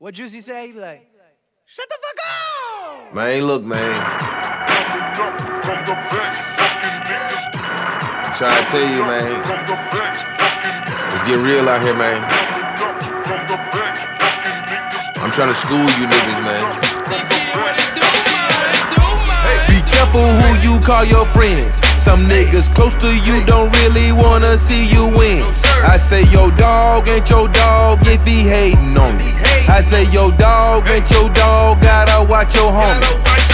What Juicy say? He be like, shut the fuck up! Man, look, man. I'm trying to tell you, man. Let's get real out here, man. I'm trying to school you niggas, man. Be careful who you call your friends. Some niggas close to you don't really wanna see you win. I say your dog ain't your dog if he hating on you. I say your dog ain't your dog, gotta watch your homies.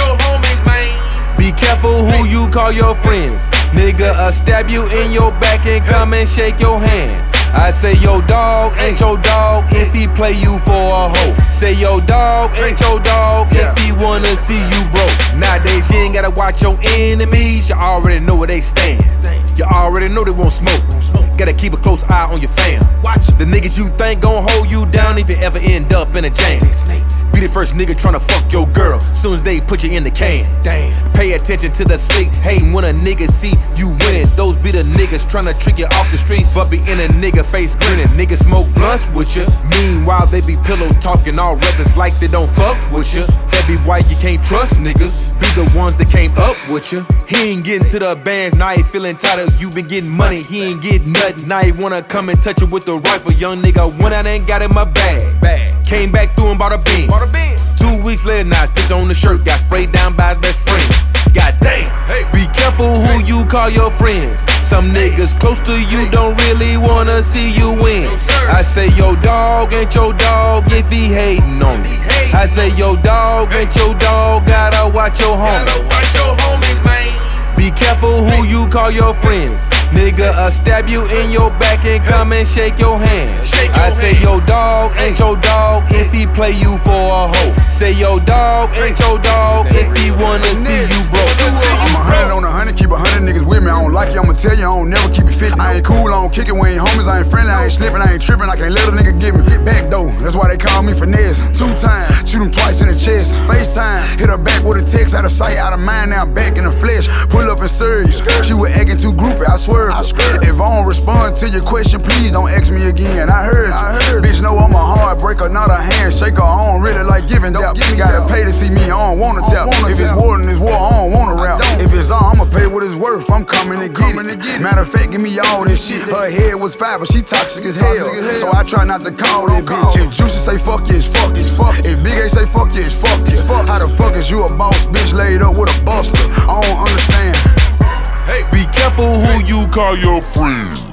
Be careful who you call your friends. Nigga, I'll stab you in your back and come and shake your hand. I say your dog ain't your dog if he play you for a hoe. Say your dog ain't your dog if he wanna see you broke. Nowadays you ain't gotta watch your enemies, you already know where they stand. You already know they won't smoke. Gotta keep a close eye on your fam. The niggas you think gon' hold you down if you ever end up in a jam. Be the first nigga tryna fuck your girl soon as they put you in the can. Pay attention to the slick hating when a nigga see you winning. Those be the niggas tryna trick you off the streets, but be in a nigga face grinning. Niggas smoke blunts with ya, meanwhile they be pillow talking all reckless like they don't fuck with ya. That be why you can't trust niggas, be the ones that came up with ya. He ain't getting to the bands, now he feeling tired. You been getting money, he ain't getting nothing. Now he wanna come and touch you with the rifle. Young nigga went out and got in my bag. Came back through and bought a bean. 2 weeks later, now his bitch on the shirt got sprayed down by his best friend. God damn. Be careful who you call your friends. Some niggas close to you don't really wanna see you win. I say your dog ain't your dog if he hating on you. I say your dog ain't your dog, gotta watch your homies. Be careful who you call your friends. Nigga, I'll stab you in your back and come and shake your hand. I say your dog ain't your dog if he play you for a hoe. Say your dog ain't your dog if he wanna see you broke. I'm 100 on 100, keep 100 niggas with me. I don't like you, I'ma tell you, I don't never keep it 50. I ain't cool, I don't kick it, we ain't homies, I ain't friendly, I ain't slipping, I ain't tripping, I can't let a nigga get me. Hit back though, that's why they call me finesse. 2 times, shoot him twice in the chest. FaceTime, hit her back with a text, out of sight, out of mind, now back in the flesh. Pull up and serve you. She was acting too groupie, I swear. If I don't respond to your question, please don't ask me again. I heard you. Bitch know I'm a heartbreaker, not a handshaker. I don't really like giving dap. Gotta pay to see me, I don't wanna tap. If it's war, then it's war, I don't wanna rap. If it's all, I'ma pay what it's worth. I'm coming to get it. Matter of fact, give me all this shit. Her head was fire, but she toxic as hell. So I try not to call that bitch. If Juicy say fuck you, it's fuck you. If Big A say fuck you, it's fuck you. How the fuck is you a boss bitch laid up with a buster? I don't understand. Be careful who you call your friends.